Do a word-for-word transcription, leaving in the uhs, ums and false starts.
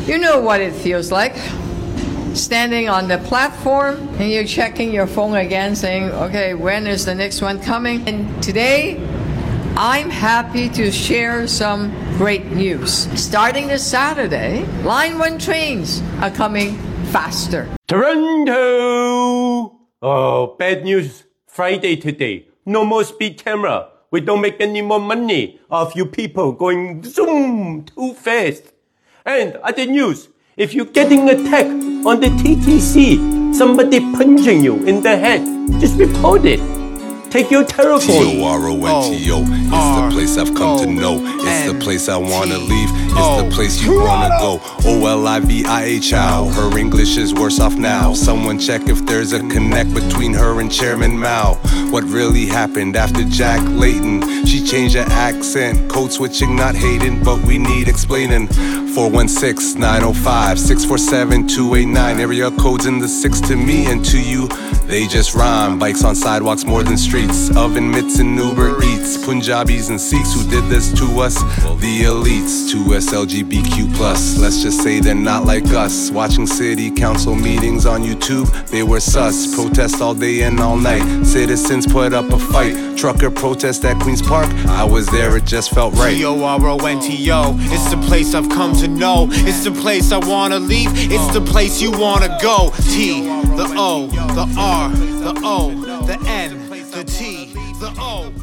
You know what it feels like. Standing on the platform and you're checking your phone again saying, okay, when is the next one coming? And today, I'm happy to share some great news. Starting this Saturday, Line one trains are coming faster. Toronto! Oh, bad news. Friday today. No more speed camera. We don't make any more money off you people going zoom too fast. And other news. If you're getting attacked on the T T C, somebody punching you in the head, just report it. Take your telephone. T O R O N T O. It's the place I've come to know. It's the place I wanna leave. It's the place you wanna go. O L I V I H O. Her English is worse off now. Someone check if there's a connect between her and Chairman Mao. What really happened after Jack Layton? She changed her accent. Code switching, not hating, but we need explaining. four one six, nine oh five, six four seven, two eight nine. Area codes in the six to me and to you. They just rhyme. Bikes on sidewalks more than streets. Oven mitts and Uber Eats. Punjabis and Sikhs who did this to us. The elites, two S L G B Q plus. Let's just say they're not like us. Watching city council meetings on YouTube, they were sus. Protest all day and all night. Citizens put up a fight. Trucker protest at Queen's Park. I was there, it just felt right. T O R O N T O. It's the place I've come to know. It's the place I wanna leave. It's the place you wanna go. T, the O, the R, the O, the N, the T, the O.